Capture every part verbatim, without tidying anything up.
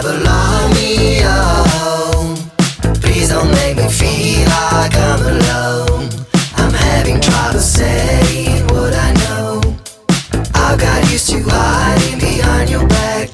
ever love me, oh, please don't make me feel like I'm alone. I'm having trouble saying what I know. I got used to hiding behind your back.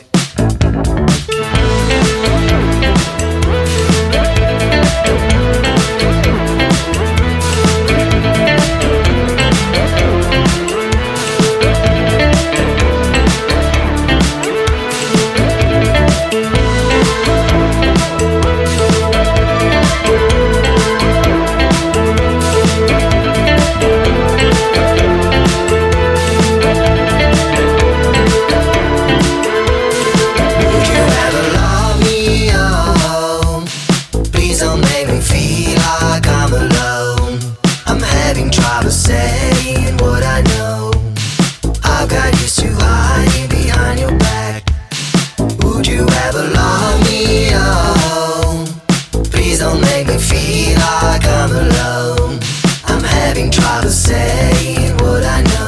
Saying what I know, I got used to hiding behind your back. Would you ever love me, oh, please don't make me feel like I'm alone. I'm having trouble saying what I know.